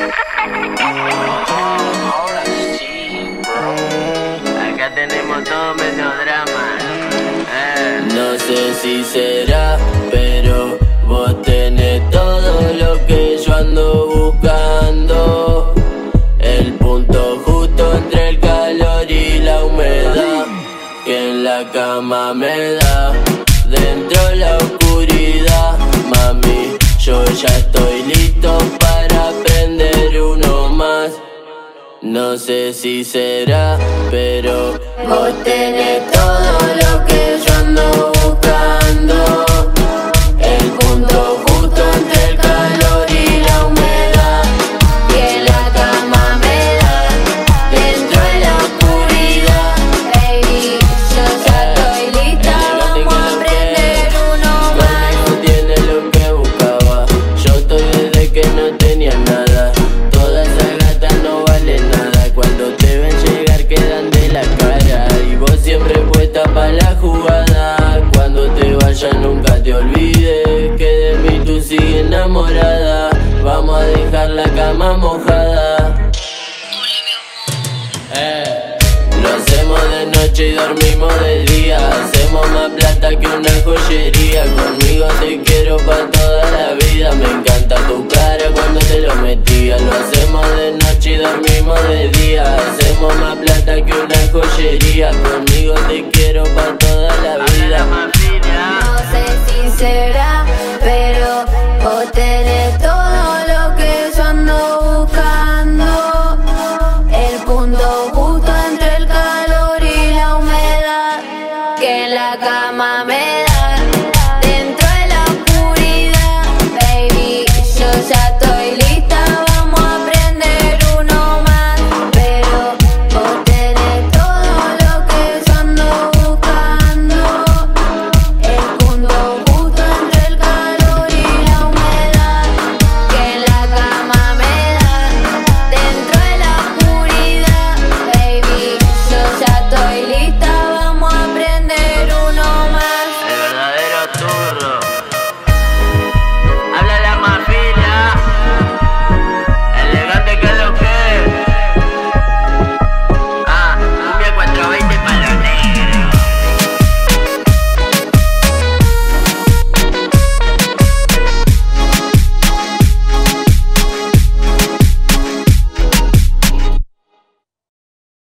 Ahora sí, bro. Acá tenemos todo menos drama. No sé si será, pero vos tenés todo lo que yo ando buscando. El punto justo entre el calor y la humedad que en la cama me da. Dentro la oscuridad, mami, yo ya estoy listo para prender uno más. No sé si será, pero vos tenés todo lo que yo ando buscando. El punto justo entre el calor y la humedad que la cama me da. Dentro de la oscuridad, Baby, yo ya estoy lista, vamos a prender uno más. conmigo tiene lo que buscaba. Yo estoy desde que no tenía nada.